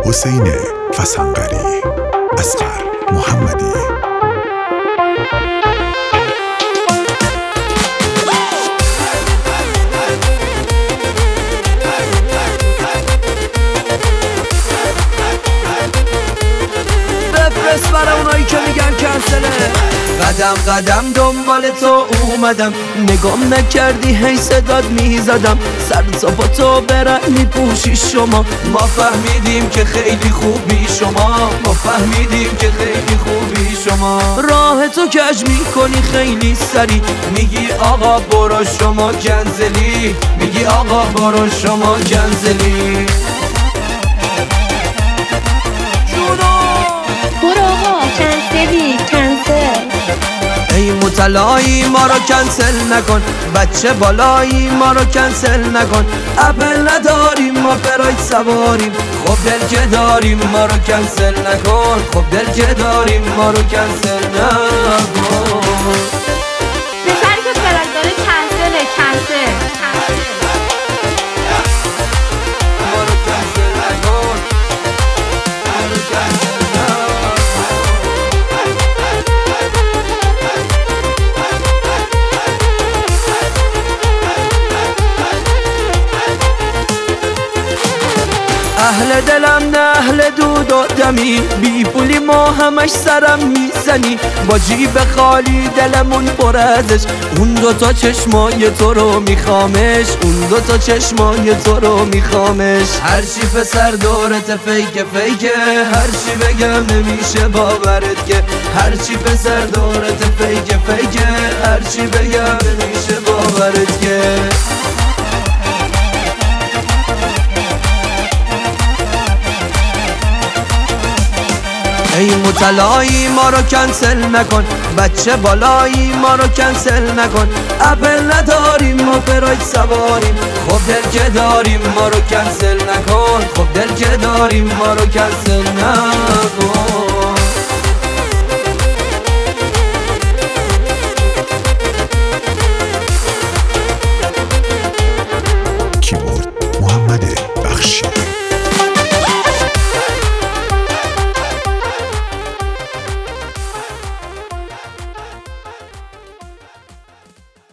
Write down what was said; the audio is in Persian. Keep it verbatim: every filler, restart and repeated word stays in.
حسین فسنقری، اصغر محمدی. بفرست برای اونایی که میگن کنسله. قدم قدم دنبال تو اومدم، نگام نکردی هی صداد میزدم. سر صفا تو برن میپوشی شما، ما فهمیدیم که خیلی خوبی شما، ما فهمیدیم که خیلی خوبی شما. راه تو کج میکنی خیلی سری، میگی آقا برو شما کنسلی، میگی آقا برو شما کنسلی. برو آقا کنسلی کنسل. ای متلایی ما رو کنسل نکن، بچه بالایی ما رو کنسل نکن. اپل نداریم ما پراید سواریم، خب دل که داریم ما رو کنسل نکن، خب دل که داریم ما رو کنسل نکن. پسری که پراید داره کنسله کنسل کنسل. ما رو کنسل نکن، ما رو کنسل نکن. اهل دلم نه اهل دود و دمی، بی پولی ما همش سرم میزنی. با جیب خالی دلمون پر ازش، اون دوتا چشمای تو رو میخوامش، اون دوتا چشمای تو رو میخوامش. هرچی پسر دورت فیک فیکه، هرچی بگم نمیشه باورت که. هرچی پسر دورت فیک فیکه، هرچی بگم نمیشه باورت که. ای متلایی ما رو کنسل نکن، بچه بالایی ما رو کنسل نکن. اپل نداریم ما پراید سواریم، خب دل که داریم ما رو کنسل نکن، خب دل که داریم ما رو کنسل نکن.